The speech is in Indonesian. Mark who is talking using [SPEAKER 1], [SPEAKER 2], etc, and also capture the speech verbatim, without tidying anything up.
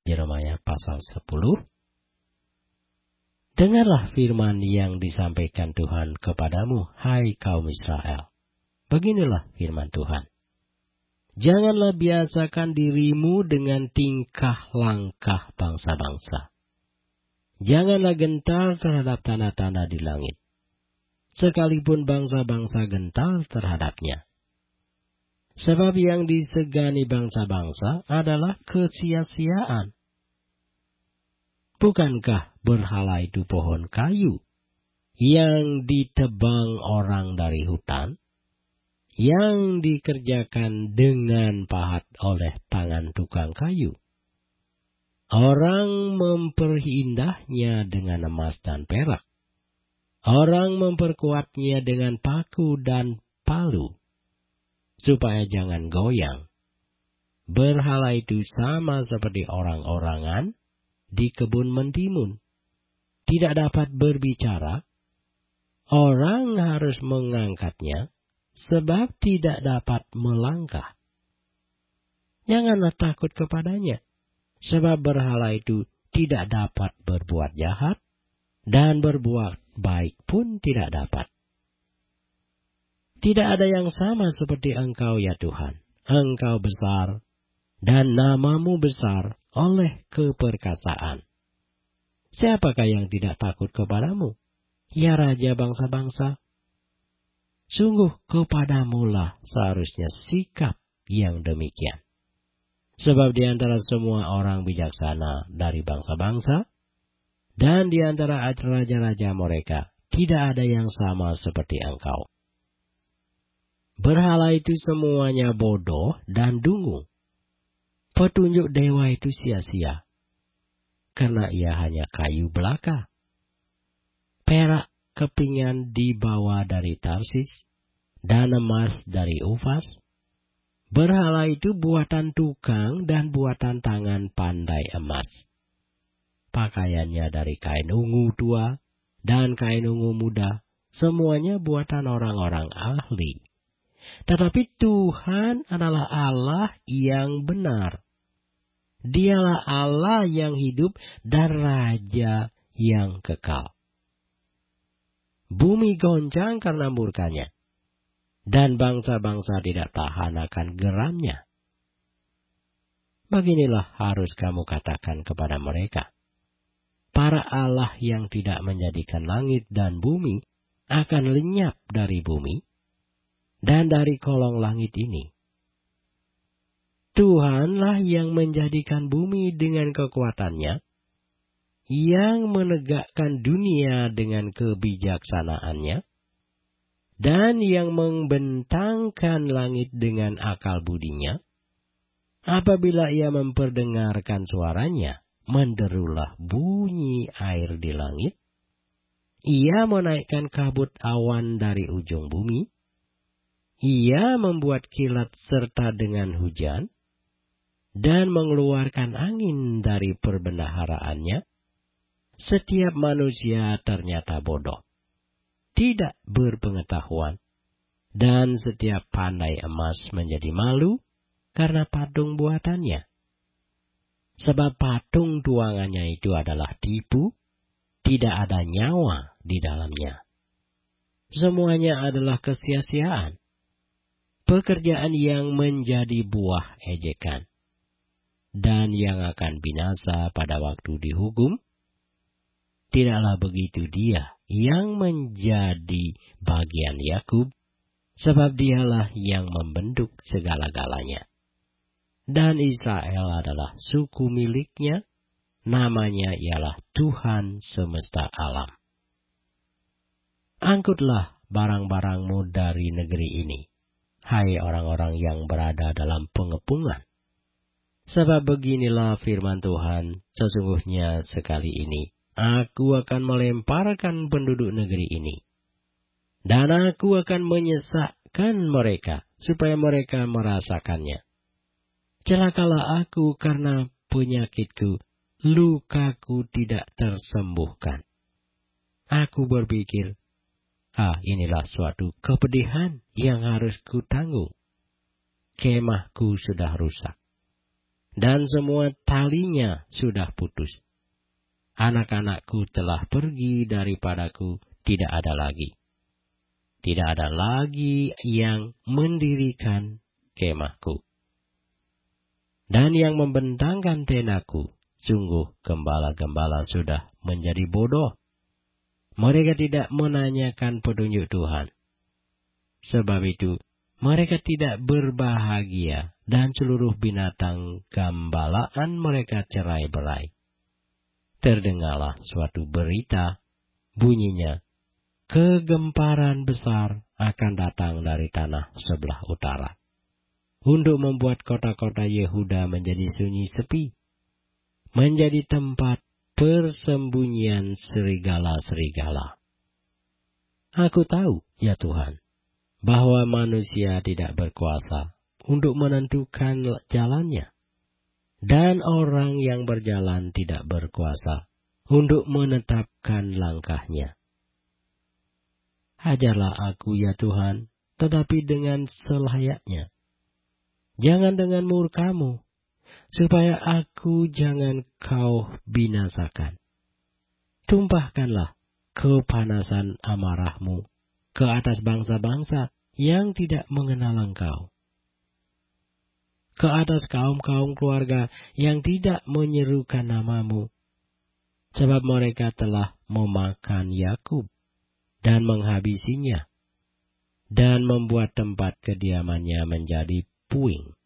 [SPEAKER 1] Yeremia pasal sepuluh. Dengarlah firman yang disampaikan Tuhan kepadamu, hai kaum Israel. Beginilah firman Tuhan. Janganlah biasakan dirimu dengan tingkah langkah bangsa-bangsa. Janganlah gentar terhadap tanda-tanda di langit, sekalipun bangsa-bangsa gentar terhadapnya. Sebab yang disegani bangsa-bangsa adalah kesia-siaan. Bukankah berhala itu pohon kayu yang ditebang orang dari hutan, yang dikerjakan dengan pahat oleh tangan tukang kayu? Orang memperindahnya dengan emas dan perak. Orang memperkuatnya dengan paku dan palu, supaya jangan goyang. Berhala itu sama seperti orang-orangan di kebun mentimun. Tidak dapat berbicara. Orang harus mengangkatnya, sebab tidak dapat melangkah. Janganlah takut kepadanya, sebab berhala itu tidak dapat berbuat jahat, dan berbuat baik pun tidak dapat. Tidak ada yang sama seperti Engkau, ya Tuhan. Engkau besar, dan namamu besar oleh keperkasaan. Siapakah yang tidak takut kepadamu, ya Raja bangsa-bangsa? Sungguh kepadamulah seharusnya sikap yang demikian. Sebab di antara semua orang bijaksana dari bangsa-bangsa, dan di antara raja-raja mereka, tidak ada yang sama seperti Engkau. Berhala itu semuanya bodoh dan dungu. Petunjuk dewa itu sia-sia, karena ia hanya kayu belaka. Perak kepingan dibawa dari Tarsis, dan emas dari Ufas. Berhala itu buatan tukang dan buatan tangan pandai emas. Pakaiannya dari kain ungu tua dan kain ungu muda, semuanya buatan orang-orang ahli. Tetapi Tuhan adalah Allah yang benar. Dialah Allah yang hidup dan Raja yang kekal. Bumi goncang karena murkanya, dan bangsa-bangsa tidak tahan akan geramnya. Beginilah harus kamu katakan kepada mereka. Para Allah yang tidak menjadikan langit dan bumi akan lenyap dari bumi dan dari kolong langit ini. Tuhanlah yang menjadikan bumi dengan kekuatannya, yang menegakkan dunia dengan kebijaksanaannya, dan yang membentangkan langit dengan akal budinya. Apabila ia memperdengarkan suaranya, menderulah bunyi air di langit. Ia menaikkan kabut awan dari ujung bumi. Ia membuat kilat serta dengan hujan, dan mengeluarkan angin dari perbendaharaannya. Setiap manusia ternyata bodoh, tidak berpengetahuan, dan setiap pandai emas menjadi malu karena patung buatannya. Sebab patung tuangannya itu adalah tipu, tidak ada nyawa di dalamnya. Semuanya adalah kesia-siaan, pekerjaan yang menjadi buah ejekan, dan yang akan binasa pada waktu dihukum. Tidaklah begitu dia yang menjadi bagian Yakub, sebab dialah yang membentuk segala-galanya. Dan Israel adalah suku miliknya, namanya ialah Tuhan semesta alam. Angkutlah barang-barangmu dari negeri ini, hai orang-orang yang berada dalam pengepungan. Sebab beginilah firman Tuhan, sesungguhnya sekali ini, Aku akan melemparkan penduduk negeri ini, dan aku akan menyesakkan mereka, supaya mereka merasakannya. Celakalah aku karena penyakitku, lukaku tidak tersembuhkan. Aku berpikir, ah inilah suatu kepedihan yang harus kutanggung. Kemahku sudah rusak, dan semua talinya sudah putus. Anak-anakku telah pergi daripadaku, tidak ada lagi. Tidak ada lagi yang mendirikan kemahku. Dan yang membentangkan tendaku, sungguh gembala-gembala sudah menjadi bodoh. Mereka tidak menanyakan petunjuk Tuhan. Sebab itu, mereka tidak berbahagia dan seluruh binatang gambalaan mereka cerai-berai. Terdengarlah suatu berita, bunyinya, kegemparan besar akan datang dari tanah sebelah utara, untuk membuat kota-kota Yehuda menjadi sunyi sepi, menjadi tempat persembunyian serigala-serigala. Aku tahu, ya Tuhan, bahwa manusia tidak berkuasa untuk menentukan jalannya, dan orang yang berjalan tidak berkuasa untuk menetapkan langkahnya. Ajarlah aku, ya Tuhan, tetapi dengan selayaknya. Jangan dengan murka-Mu, supaya aku jangan Kau binasakan. Tumpahkanlah kepanasan amarah-Mu ke atas bangsa-bangsa yang tidak mengenal Engkau, ke atas kaum-kaum keluarga yang tidak menyerukan nama-Mu, sebab mereka telah memakan Yakub dan menghabisinya, dan membuat tempat kediamannya menjadi puing.